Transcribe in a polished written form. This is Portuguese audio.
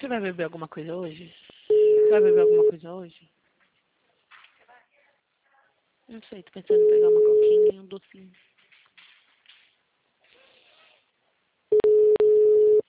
Você vai beber alguma coisa hoje? Vai beber alguma coisa hoje? Não sei, tô pensando em pegar uma coquinha e um docinho.